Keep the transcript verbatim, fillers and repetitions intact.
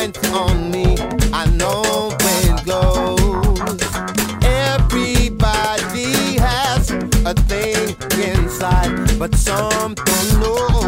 strength on me. I know where it goes. Everybody has a thing inside, but some don't know.